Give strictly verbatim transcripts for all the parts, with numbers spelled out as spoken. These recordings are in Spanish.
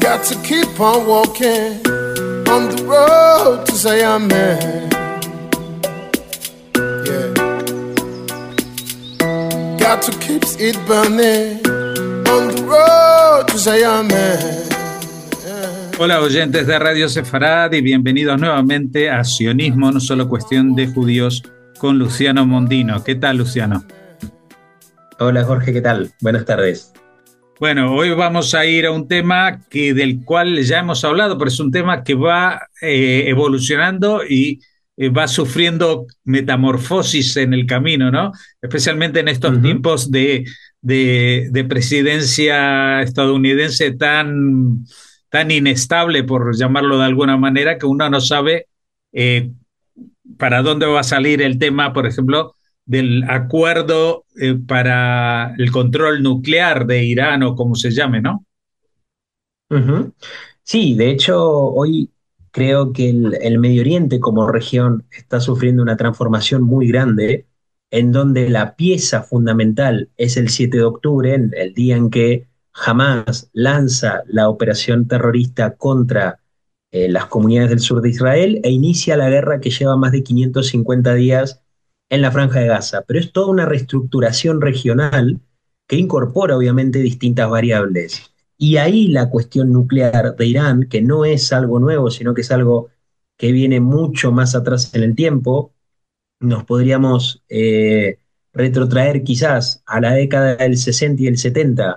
Got to keep on walking on the road to Zion, man. Yeah. Got to keep it burning on the road to Zion, man. Hola oyentes de Radio Sefarad y bienvenidos nuevamente a Sionismo, no solo cuestión de judíos, con Luciano Mondino. ¿Qué tal, Luciano? Hola Jorge, ¿qué tal? Buenas tardes. Bueno, hoy vamos a ir a un tema que, del cual ya hemos hablado, pero es un tema que va eh, evolucionando y eh, va sufriendo metamorfosis en el camino, ¿no? Especialmente en estos uh-huh. tiempos de, de, de presidencia estadounidense tan... tan inestable, por llamarlo de alguna manera, que uno no sabe eh, para dónde va a salir el tema, por ejemplo, del acuerdo eh, para el control nuclear de Irán o como se llame, ¿no? Uh-huh. Sí, de hecho, hoy creo que el, el Medio Oriente como región está sufriendo una transformación muy grande, en donde la pieza fundamental es el siete de octubre, el día en que Hamás lanza la operación terrorista contra eh, las comunidades del sur de Israel e inicia la guerra que lleva más de quinientos cincuenta días en la Franja de Gaza. Pero es toda una reestructuración regional que incorpora obviamente distintas variables. Y ahí la cuestión nuclear de Irán, que no es algo nuevo, sino que es algo que viene mucho más atrás en el tiempo, nos podríamos eh, retrotraer quizás a la década del sesenta y el setenta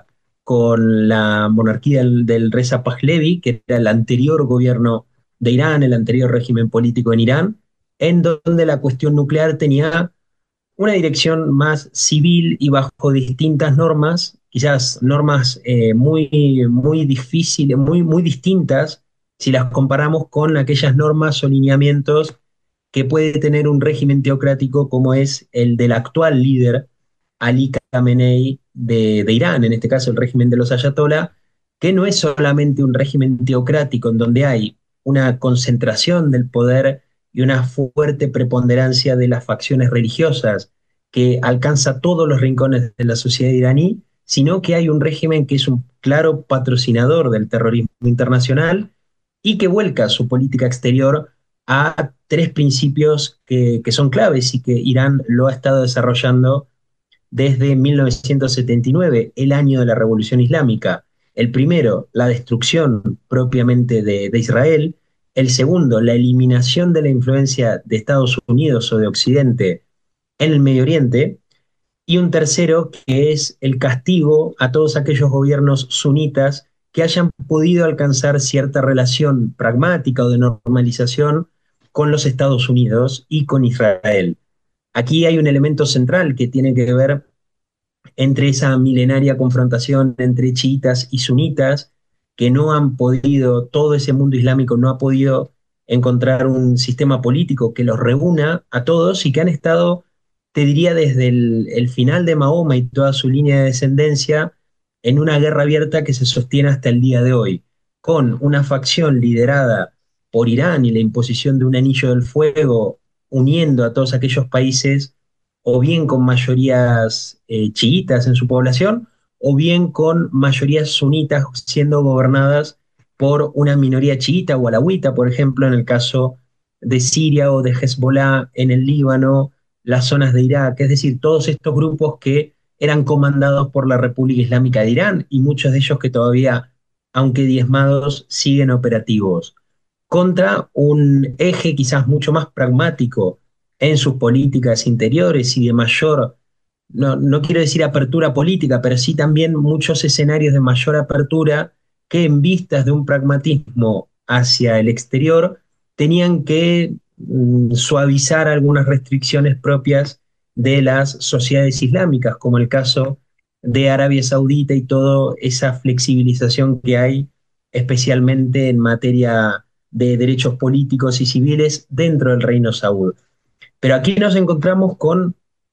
con la monarquía del, del Reza Pahlavi, que era el anterior gobierno de Irán, el anterior régimen político en Irán, en donde la cuestión nuclear tenía una dirección más civil y bajo distintas normas, quizás normas eh, muy, muy difíciles, muy, muy distintas si las comparamos con aquellas normas o lineamientos que puede tener un régimen teocrático como es el del actual líder Ali Khamenei de, de Irán, en este caso el régimen de los ayatolá, que no es solamente un régimen teocrático en donde hay una concentración del poder y una fuerte preponderancia de las facciones religiosas que alcanza todos los rincones de la sociedad iraní, sino que hay un régimen que es un claro patrocinador del terrorismo internacional y que vuelca su política exterior a tres principios que, que son claves y que Irán lo ha estado desarrollando desde mil novecientos setenta y nueve, el año de la Revolución Islámica. El primero, la destrucción propiamente de, de Israel. El segundo, la eliminación de la influencia de Estados Unidos o de Occidente en el Medio Oriente. Y un tercero, que es el castigo a todos aquellos gobiernos sunitas que hayan podido alcanzar cierta relación pragmática o de normalización con los Estados Unidos y con Israel. Aquí hay un elemento central que tiene que ver entre esa milenaria confrontación entre chiitas y sunitas, que no han podido, todo ese mundo islámico no ha podido encontrar un sistema político que los reúna a todos y que han estado, te diría, desde el, el final de Mahoma y toda su línea de descendencia, en una guerra abierta que se sostiene hasta el día de hoy, con una facción liderada por Irán y la imposición de un anillo del fuego uniendo a todos aquellos países, o bien con mayorías eh, chiitas en su población, o bien con mayorías sunitas siendo gobernadas por una minoría chiita o alawita, por ejemplo, en el caso de Siria o de Hezbollah en el Líbano, las zonas de Irak, es decir, todos estos grupos que eran comandados por la República Islámica de Irán y muchos de ellos que todavía, aunque diezmados, siguen operativos, contra un eje quizás mucho más pragmático en sus políticas interiores y de mayor, no, no quiero decir apertura política, pero sí también muchos escenarios de mayor apertura que en vistas de un pragmatismo hacia el exterior tenían que mm, suavizar algunas restricciones propias de las sociedades islámicas, como el caso de Arabia Saudita y toda esa flexibilización que hay, especialmente en materia de derechos políticos y civiles dentro del Reino Saud. Pero aquí nos encontramos con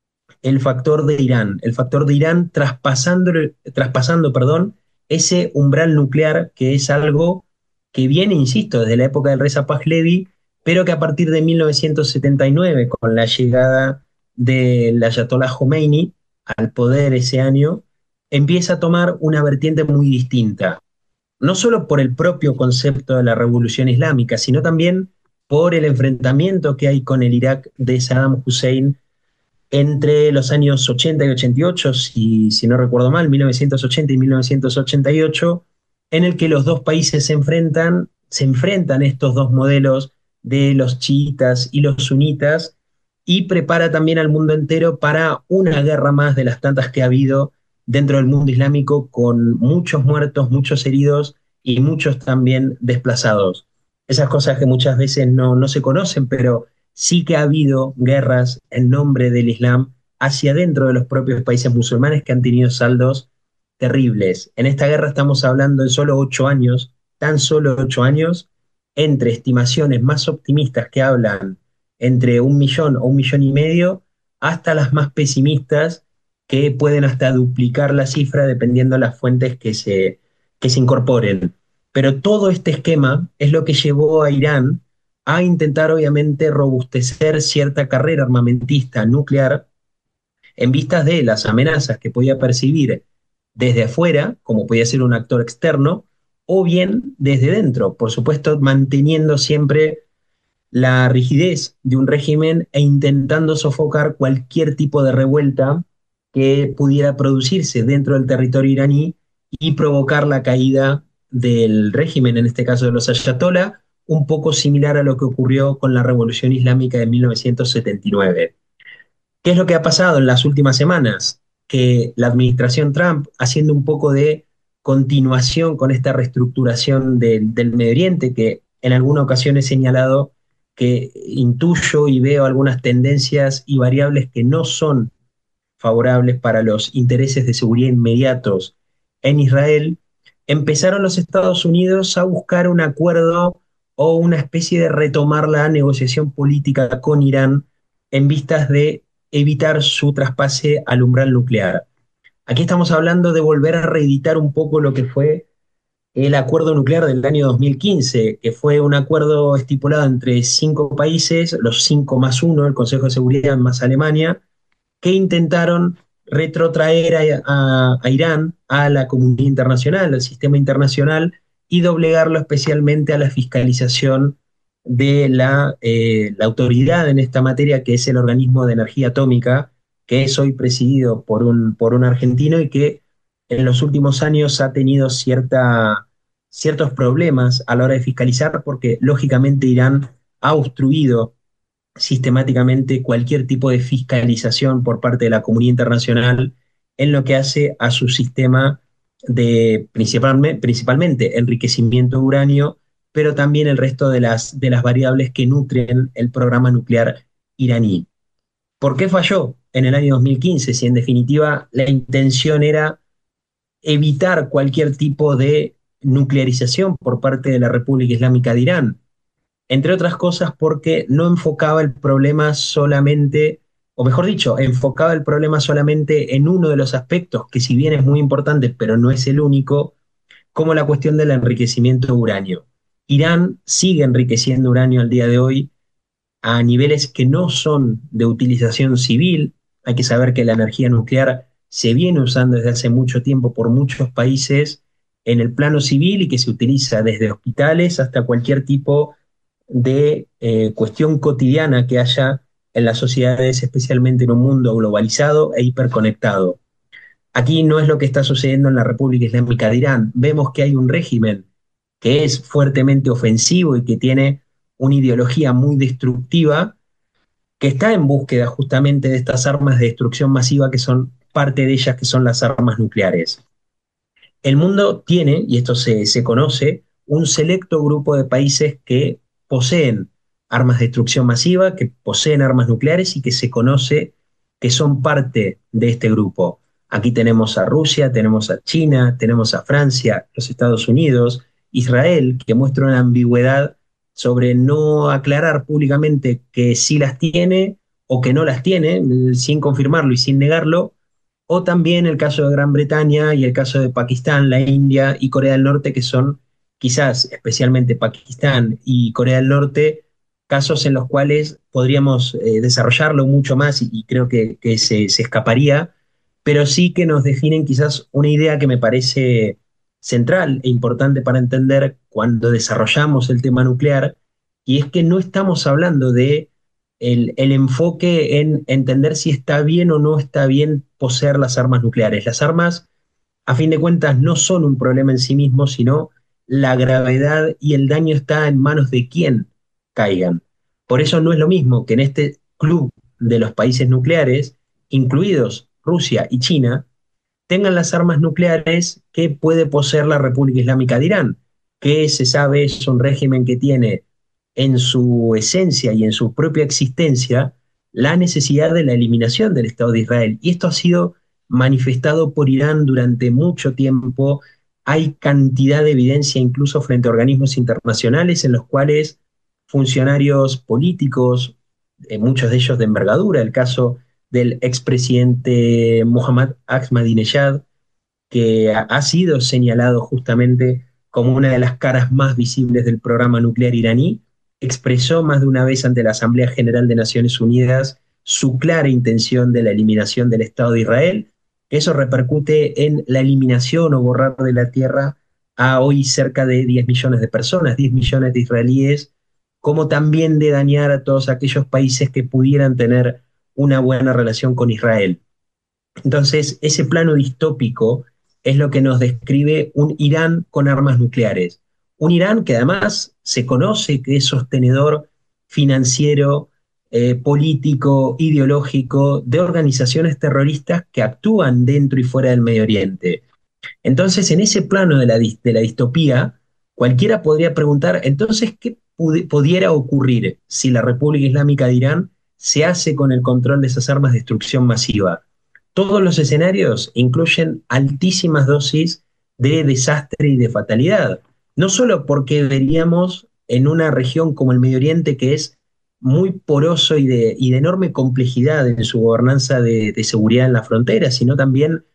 el factor de Irán, el factor de Irán traspasando, traspasando perdón, ese umbral nuclear que es algo que viene, insisto, desde la época del Reza Pahlavi, pero que a partir de mil novecientos setenta y nueve, con la llegada del Ayatollah Khomeini al poder ese año, empieza a tomar una vertiente muy distinta. no solo por el propio concepto de la revolución islámica, sino también por el enfrentamiento que hay con el Irak de Saddam Hussein entre los años ochenta y ochenta y ocho, si, si no recuerdo mal, mil novecientos ochenta y mil novecientos ochenta y ocho, en el que los dos países se enfrentan, se enfrentan estos dos modelos de los chiitas y los sunitas, y prepara también al mundo entero para una guerra más de las tantas que ha habido dentro del mundo islámico, con muchos muertos, muchos heridos y muchos también desplazados. Esas cosas que muchas veces no, no se conocen, pero sí que ha habido guerras en nombre del Islam hacia dentro de los propios países musulmanes que han tenido saldos terribles. En esta guerra estamos hablando de solo ocho años, tan solo ocho años, entre estimaciones más optimistas que hablan entre un millón o un millón y medio, hasta las más pesimistas que pueden hasta duplicar la cifra dependiendo de las fuentes que se, que se incorporen. Pero todo este esquema es lo que llevó a Irán a intentar obviamente robustecer cierta carrera armamentista nuclear en vistas de las amenazas que podía percibir desde afuera, como podía ser un actor externo, o bien desde dentro, por supuesto manteniendo siempre la rigidez de un régimen e intentando sofocar cualquier tipo de revuelta que pudiera producirse dentro del territorio iraní y provocar la caída del régimen, en este caso de los ayatolá, un poco similar a lo que ocurrió con la Revolución Islámica de mil novecientos setenta y nueve. ¿Qué es lo que ha pasado en las últimas semanas? Que la administración Trump, haciendo un poco de continuación con esta reestructuración del, del Medio Oriente, que en alguna ocasión he señalado que intuyo y veo algunas tendencias y variables que no son favorables para los intereses de seguridad inmediatos en Israel, empezaron los Estados Unidos a buscar un acuerdo o una especie de retomar la negociación política con Irán en vistas de evitar su traspase al umbral nuclear. Aquí estamos hablando de volver a reeditar un poco lo que fue el acuerdo nuclear del año dos mil quince, que fue un acuerdo estipulado entre cinco países, los cinco más uno, el Consejo de Seguridad más Alemania, que intentaron retrotraer a, a, a Irán a la comunidad internacional, al sistema internacional, y doblegarlo especialmente a la fiscalización de la, eh, la autoridad en esta materia, que es el Organismo de Energía Atómica, que es hoy presidido por un, por un argentino y que en los últimos años ha tenido cierta, ciertos problemas a la hora de fiscalizar, porque lógicamente Irán ha obstruido sistemáticamente cualquier tipo de fiscalización por parte de la comunidad internacional en lo que hace a su sistema de principalmente, principalmente enriquecimiento de uranio, pero también el resto de las, de las variables que nutren el programa nuclear iraní. ¿Por qué falló en el año dos mil quince? Si en definitiva la intención era evitar cualquier tipo de nuclearización por parte de la República Islámica de Irán, entre otras cosas porque no enfocaba el problema solamente, o mejor dicho, enfocaba el problema solamente en uno de los aspectos, que si bien es muy importante, pero no es el único, como la cuestión del enriquecimiento de uranio. Irán sigue enriqueciendo uranio al día de hoy a niveles que no son de utilización civil. Hay que saber que la energía nuclear se viene usando desde hace mucho tiempo por muchos países en el plano civil y que se utiliza desde hospitales hasta cualquier tipo de eh, cuestión cotidiana que haya en las sociedades, especialmente en un mundo globalizado e hiperconectado. Aquí no es lo que está sucediendo en la República Islámica de Irán. Vemos que hay un régimen que es fuertemente ofensivo y que tiene una ideología muy destructiva, que está en búsqueda justamente de estas armas de destrucción masiva, que son parte de ellas, que son las armas nucleares. El mundo tiene, y esto se, se conoce, un selecto grupo de países que poseen armas de destrucción masiva, que poseen armas nucleares y que se conoce que son parte de este grupo. Aquí tenemos a Rusia, tenemos a China, tenemos a Francia, los Estados Unidos, Israel, que muestra una ambigüedad sobre no aclarar públicamente que sí las tiene o que no las tiene, sin confirmarlo y sin negarlo, o también el caso de Gran Bretaña y el caso de Pakistán, la India y Corea del Norte, que son quizás especialmente Pakistán y Corea del Norte, casos en los cuales podríamos eh, desarrollarlo mucho más y, y creo que, que se, se escaparía, pero sí que nos definen quizás una idea que me parece central e importante para entender cuando desarrollamos el tema nuclear, y es que no estamos hablando de el, el enfoque en entender si está bien o no está bien poseer las armas nucleares. Las armas, a fin de cuentas, no son un problema en sí mismo, sino la gravedad y el daño está en manos de quien caigan. Por eso no es lo mismo que en este club de los países nucleares, incluidos Rusia y China, tengan las armas nucleares que puede poseer la República Islámica de Irán, que se sabe es un régimen que tiene en su esencia y en su propia existencia la necesidad de la eliminación del Estado de Israel. Y esto ha sido manifestado por Irán durante mucho tiempo. Hay cantidad de evidencia incluso frente a organismos internacionales en los cuales funcionarios políticos, eh, muchos de ellos de envergadura, el caso del expresidente Mohammad Ahmadinejad, que ha, ha sido señalado justamente como una de las caras más visibles del programa nuclear iraní, expresó más de una vez ante la Asamblea General de Naciones Unidas su clara intención de la eliminación del Estado de Israel. Eso repercute en la eliminación o borrar de la tierra a hoy cerca de diez millones de personas, diez millones de israelíes, como también de dañar a todos aquellos países que pudieran tener una buena relación con Israel. Entonces, ese plano distópico es lo que nos describe un Irán con armas nucleares. Un Irán que además se conoce que es sostenedor financiero, eh, político, ideológico de organizaciones terroristas que actúan dentro y fuera del Medio Oriente. Entonces, en ese plano de la, de la distopía, cualquiera podría preguntar, entonces, ¿qué pudiera ocurrir si la República Islámica de Irán se hace con el control de esas armas de destrucción masiva? Todos los escenarios incluyen altísimas dosis de desastre y de fatalidad. No solo porque veríamos en una región como el Medio Oriente que es muy poroso y de, y de enorme complejidad en su gobernanza de, de seguridad en la frontera, sino también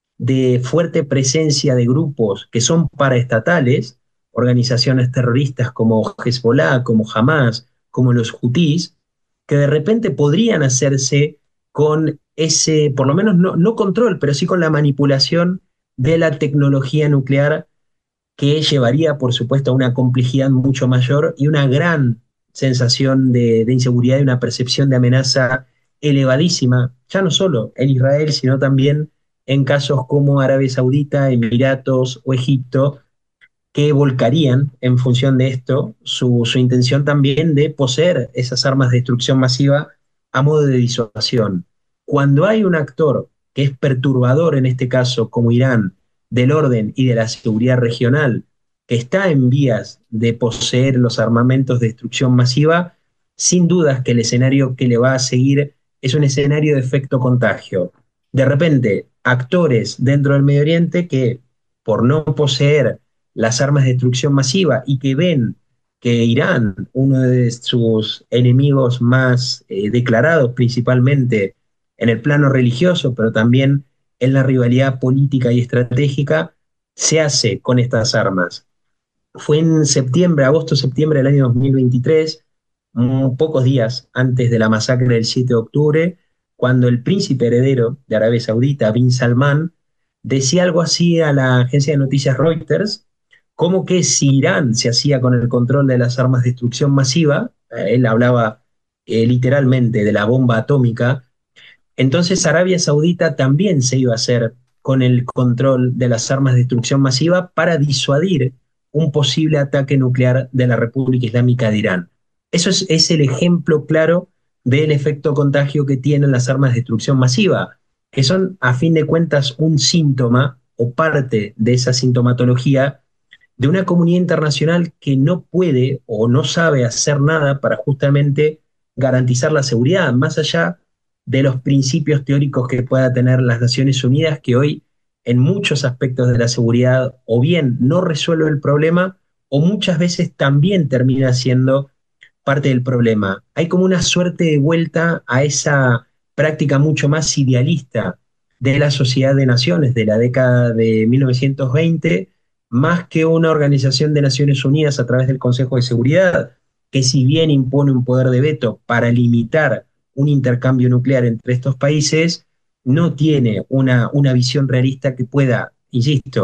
de fuerte presencia de grupos que son paraestatales, organizaciones terroristas como Hezbollah, como Hamas, como los Houthis, que de repente podrían hacerse con ese, por lo menos no, no control, pero sí con la manipulación de la tecnología nuclear, que llevaría, por supuesto, a una complejidad mucho mayor y una gran sensación de, de inseguridad y una percepción de amenaza elevadísima, ya no solo en Israel, sino también en casos como Arabia Saudita, Emiratos o Egipto, que volcarían en función de esto su, su intención también de poseer esas armas de destrucción masiva a modo de disuasión. Cuando hay un actor que es perturbador, en este caso como Irán, del orden y de la seguridad regional, que está en vías de poseer los armamentos de destrucción masiva, sin dudas que el escenario que le va a seguir es un escenario de efecto contagio. De repente, actores dentro del Medio Oriente que, por no poseer las armas de destrucción masiva y que ven que Irán, uno de sus enemigos más eh, declarados principalmente en el plano religioso, pero también en la rivalidad política y estratégica, se hace con estas armas. Fue en septiembre, agosto-septiembre del año dos mil veintitrés, um, pocos días antes de la masacre del siete de octubre, cuando el príncipe heredero de Arabia Saudita, Bin Salman, decía algo así a la agencia de noticias Reuters, como que si Irán se hacía con el control de las armas de destrucción masiva, eh, él hablaba eh, literalmente de la bomba atómica, entonces Arabia Saudita también se iba a hacer con el control de las armas de destrucción masiva para disuadir un posible ataque nuclear de la República Islámica de Irán. Eso es, es el ejemplo claro del efecto contagio que tienen las armas de destrucción masiva, que son a fin de cuentas un síntoma o parte de esa sintomatología de una comunidad internacional que no puede o no sabe hacer nada para justamente garantizar la seguridad, más allá de los principios teóricos que pueda tener las Naciones Unidas, que hoy en muchos aspectos de la seguridad o bien no resuelve el problema o muchas veces también termina siendo parte del problema. Hay como una suerte de vuelta a esa práctica mucho más idealista de la Sociedad de Naciones de la década de mil novecientos veinte, más que una organización de Naciones Unidas a través del Consejo de Seguridad, que si bien impone un poder de veto para limitar un intercambio nuclear entre estos países, no tiene una, una visión realista que pueda, insisto,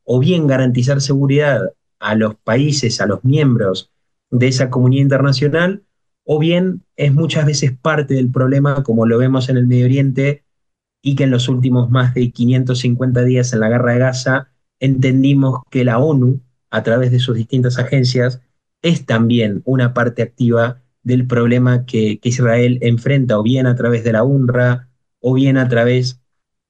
o bien garantizar seguridad a los países, a los miembros de esa comunidad internacional, o bien es muchas veces parte del problema, como lo vemos en el Medio Oriente, y que en los últimos más de quinientos cincuenta días en la guerra de Gaza entendimos que la ONU, a través de sus distintas agencias, es también una parte activa del problema que, que Israel enfrenta, o bien a través de la UNRWA, o bien a través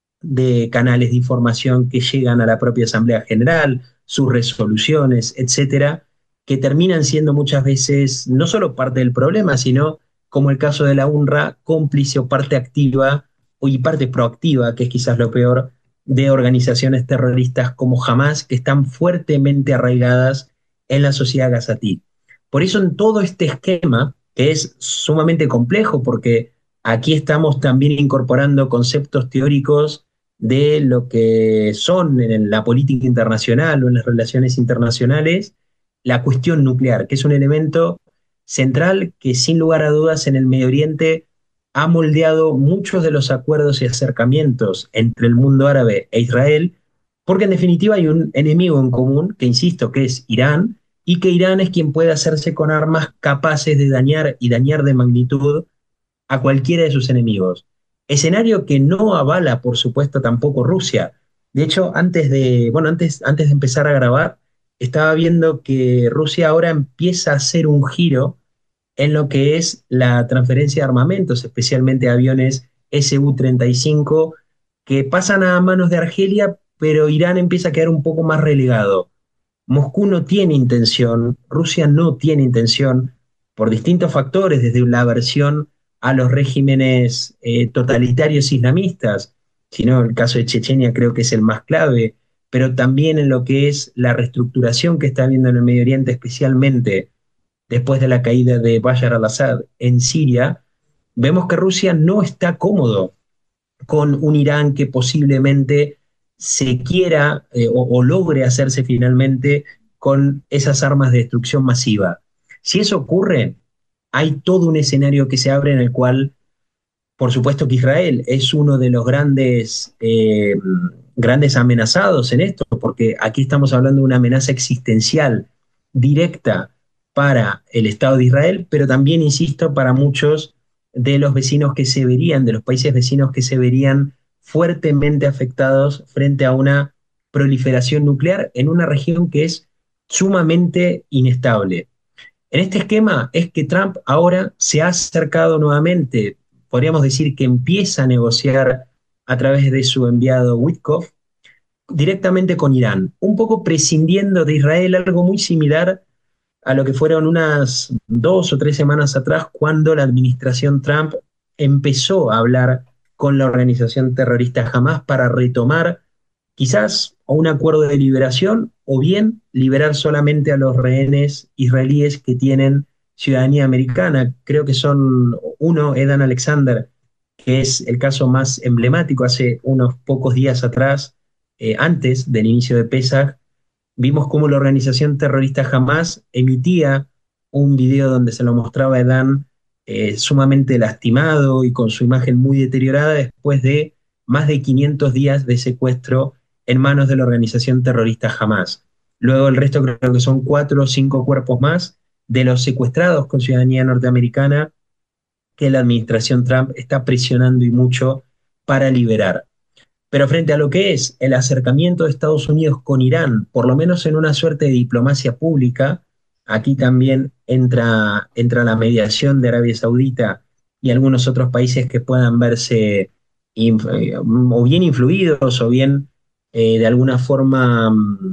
de canales de información que llegan a la propia Asamblea General, sus resoluciones, etcétera, que terminan siendo muchas veces no solo parte del problema, sino, como el caso de la UNRWA, cómplice o parte activa y parte proactiva, que es quizás lo peor, de organizaciones terroristas como Hamas, que están fuertemente arraigadas en la sociedad gazatí. Por eso en todo este esquema, que es sumamente complejo, porque aquí estamos también incorporando conceptos teóricos de lo que son en la política internacional o en las relaciones internacionales, la cuestión nuclear, que es un elemento central que sin lugar a dudas en el Medio Oriente ha moldeado muchos de los acuerdos y acercamientos entre el mundo árabe e Israel, porque en definitiva hay un enemigo en común, que insisto, que es Irán, y que Irán es quien puede hacerse con armas capaces de dañar y dañar de magnitud a cualquiera de sus enemigos. Escenario que no avala, por supuesto, tampoco Rusia. De hecho, antes de, bueno, antes, antes de empezar a grabar, estaba viendo que Rusia ahora empieza a hacer un giro en lo que es la transferencia de armamentos, especialmente aviones S U treinta y cinco, que pasan a manos de Argelia, pero Irán empieza a quedar un poco más relegado. Moscú no tiene intención, Rusia no tiene intención, por distintos factores, desde la aversión a los regímenes eh, totalitarios islamistas, sino el caso de Chechenia creo que es el más clave, pero también en lo que es la reestructuración que está habiendo en el Medio Oriente, especialmente después de la caída de Bashar al-Assad en Siria, vemos que Rusia no está cómodo con un Irán que posiblemente se quiera eh, o, o logre hacerse finalmente con esas armas de destrucción masiva. Si eso ocurre, hay todo un escenario que se abre en el cual, por supuesto que Israel es uno de los grandes, eh, grandes amenazados en esto, porque aquí estamos hablando de una amenaza existencial directa para el Estado de Israel, pero también, insisto, para muchos de los vecinos que se verían, de los países vecinos que se verían fuertemente afectados frente a una proliferación nuclear en una región que es sumamente inestable. En este esquema es que Trump ahora se ha acercado nuevamente, podríamos decir que empieza a negociar a través de su enviado Witkoff directamente con Irán, un poco prescindiendo de Israel, algo muy similar a lo que fueron unas dos o tres semanas atrás cuando la administración Trump empezó a hablar con la organización terrorista Hamas para retomar quizás un acuerdo de liberación o bien liberar solamente a los rehenes israelíes que tienen ciudadanía americana. Creo que son uno, Edan Alexander, que es el caso más emblemático. Hace unos pocos días atrás, eh, antes del inicio de Pesach, vimos cómo la organización terrorista Hamas emitía un video donde se lo mostraba a Edan eh, sumamente lastimado y con su imagen muy deteriorada después de más de quinientos días de secuestro en manos de la organización terrorista Hamas. Luego el resto creo que son cuatro o cinco cuerpos más de los secuestrados con ciudadanía norteamericana que la administración Trump está presionando y mucho para liberar. Pero frente a lo que es el acercamiento de Estados Unidos con Irán, por lo menos en una suerte de diplomacia pública, aquí también entra, entra la mediación de Arabia Saudita y algunos otros países que puedan verse inf- o bien influidos o bien eh, de alguna forma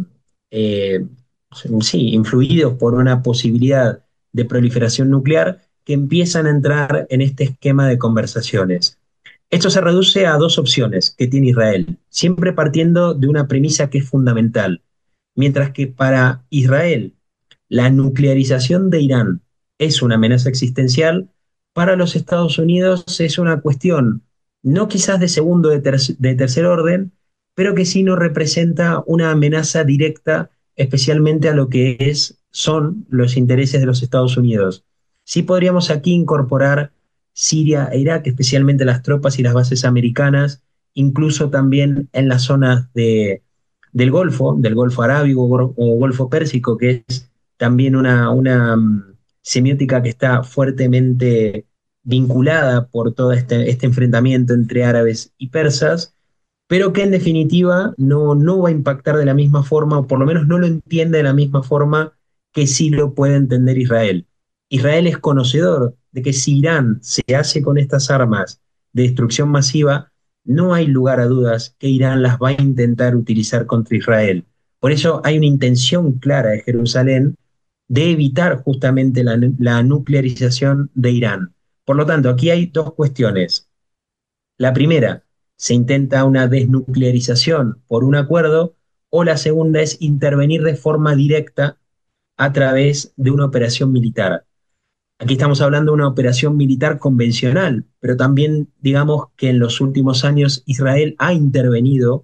eh, sí, influidos por una posibilidad de proliferación nuclear, que empiezan a entrar en este esquema de conversaciones. Esto se reduce a dos opciones que tiene Israel, siempre partiendo de una premisa que es fundamental. Mientras que para Israel la nuclearización de Irán es una amenaza existencial, para los Estados Unidos es una cuestión no quizás de segundo, de, ter de tercer orden, pero que sí no representa una amenaza directa, especialmente a lo que es, son los intereses de los Estados Unidos. Sí podríamos aquí incorporar Siria e Irak, especialmente las tropas y las bases americanas, incluso también en las zonas de, del Golfo, del Golfo Arábigo o, o Golfo Pérsico, que es también una, una mm, semiótica que está fuertemente vinculada por todo este, este enfrentamiento entre árabes y persas, pero que en definitiva no, no va a impactar de la misma forma, o por lo menos no lo entiende de la misma forma que sí lo puede entender Israel. Israel es conocedor de que si Irán se hace con estas armas de destrucción masiva, no hay lugar a dudas que Irán las va a intentar utilizar contra Israel. Por eso hay una intención clara de Jerusalén de evitar justamente la, la nuclearización de Irán. Por lo tanto, aquí hay dos cuestiones. La primera, se intenta una desnuclearización por un acuerdo, o la segunda es intervenir de forma directa a través de una operación militar. Aquí estamos hablando de una operación militar convencional, pero también digamos que en los últimos años Israel ha intervenido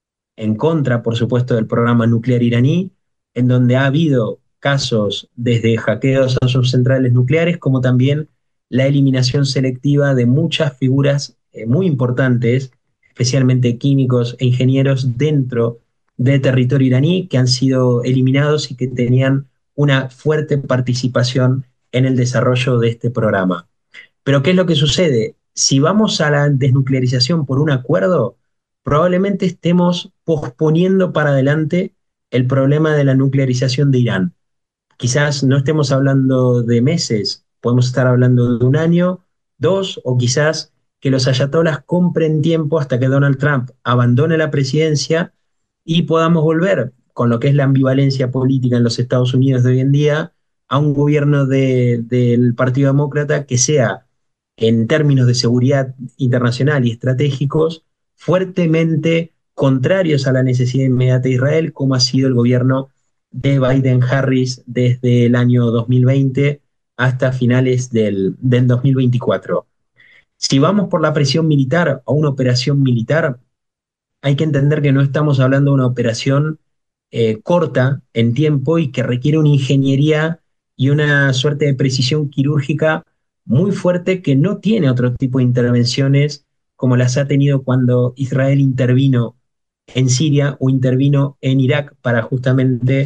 en contra, por supuesto, del programa nuclear iraní, en donde ha habido casos desde hackeos a sus centrales nucleares, como también la eliminación selectiva de muchas figuras eh, muy importantes, especialmente químicos e ingenieros dentro del territorio iraní, que han sido eliminados y que tenían una fuerte participación en el desarrollo de este programa. Pero ¿qué es lo que sucede? Si vamos a la desnuclearización por un acuerdo, probablemente estemos posponiendo para adelante el problema de la nuclearización de Irán. Quizás no estemos hablando de meses, podemos estar hablando de un año, dos, o quizás que los ayatolás compren tiempo hasta que Donald Trump abandone la presidencia y podamos volver con lo que es la ambivalencia política en los Estados Unidos de hoy en día a un gobierno de, del Partido Demócrata que sea, en términos de seguridad internacional y estratégicos, fuertemente contrarios a la necesidad inmediata de Israel, como ha sido el gobierno de Biden-Harris desde el año dos mil veinte hasta finales del, del dos mil veinticuatro. Si vamos por la presión militar o una operación militar, hay que entender que no estamos hablando de una operación eh, corta en tiempo y que requiere una ingeniería y una suerte de precisión quirúrgica muy fuerte que no tiene otro tipo de intervenciones como las ha tenido cuando Israel intervino en Siria o intervino en Irak para justamente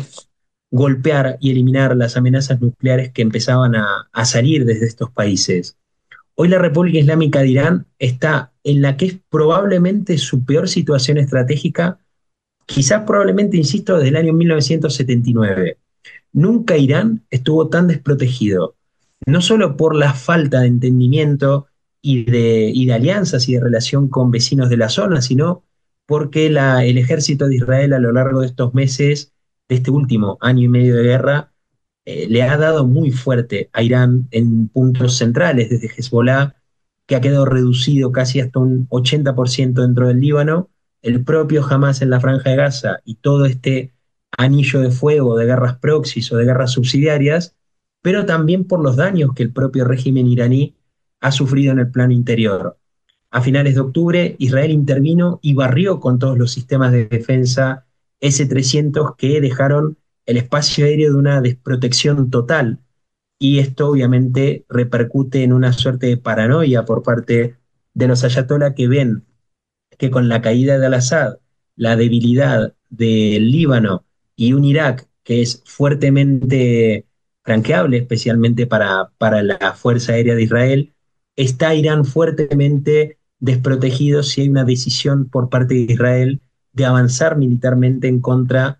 golpear y eliminar las amenazas nucleares que empezaban a, a salir desde estos países. Hoy la República Islámica de Irán está en la que es probablemente su peor situación estratégica, quizás probablemente, insisto, desde el año mil novecientos setenta y nueve. Nunca Irán estuvo tan desprotegido, no solo por la falta de entendimiento y de, y de alianzas y de relación con vecinos de la zona, sino porque la, el ejército de Israel a lo largo de estos meses, de este último año y medio de guerra, eh, le ha dado muy fuerte a Irán en puntos centrales, desde Hezbollah, que ha quedado reducido casi hasta un ochenta por ciento dentro del Líbano, el propio Hamas en la Franja de Gaza y todo este anillo de fuego de guerras proxies o de guerras subsidiarias, pero también por los daños que el propio régimen iraní ha sufrido en el plano interior. A finales de octubre, Israel intervino y barrió con todos los sistemas de defensa ese trescientos que dejaron el espacio aéreo de una desprotección total. Y esto obviamente repercute en una suerte de paranoia por parte de los ayatollah, que ven que con la caída de Al-Assad, la debilidad del Líbano y un Irak que es fuertemente franqueable, especialmente para, para la Fuerza Aérea de Israel, está Irán fuertemente desprotegido si hay una decisión por parte de Israel de avanzar militarmente en contra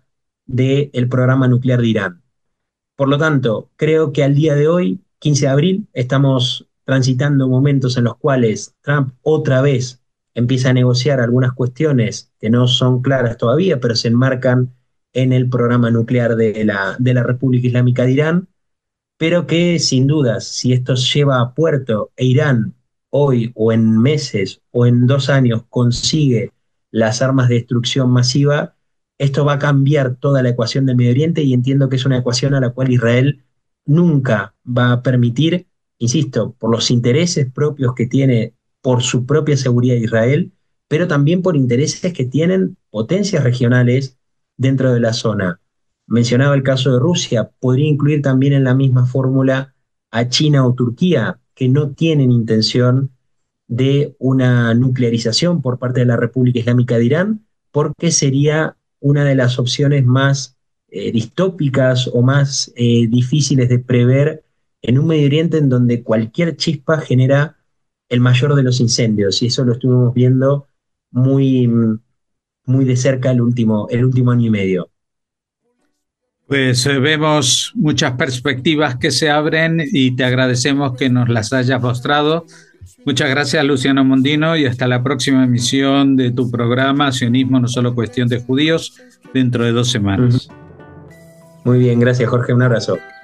del programa nuclear de Irán. Por lo tanto, creo que al día de hoy, quince de abril, estamos transitando momentos en los cuales Trump otra vez empieza a negociar algunas cuestiones que no son claras todavía, pero se enmarcan en el programa nuclear de la, de la República Islámica de Irán, pero que sin dudas, si esto lleva a puerto e Irán hoy o en meses o en dos años consigue las armas de destrucción masiva, esto va a cambiar toda la ecuación del Medio Oriente, y entiendo que es una ecuación a la cual Israel nunca va a permitir, insisto, por los intereses propios que tiene, por su propia seguridad de Israel, pero también por intereses que tienen potencias regionales dentro de la zona. Mencionaba el caso de Rusia, podría incluir también en la misma fórmula a China o Turquía, que no tienen intención de una nuclearización por parte de la República Islámica de Irán, porque sería una de las opciones más eh, distópicas o más eh, difíciles de prever en un Medio Oriente en donde cualquier chispa genera el mayor de los incendios. Y eso lo estuvimos viendo muy, muy de cerca el último, el último año y medio. Pues eh, vemos muchas perspectivas que se abren y te agradecemos que nos las hayas mostrado. Muchas gracias, Luciano Mondino, y hasta la próxima emisión de tu programa Sionismo no solo cuestión de judíos, dentro de dos semanas. Uh-huh. Muy bien, gracias, Jorge, un abrazo.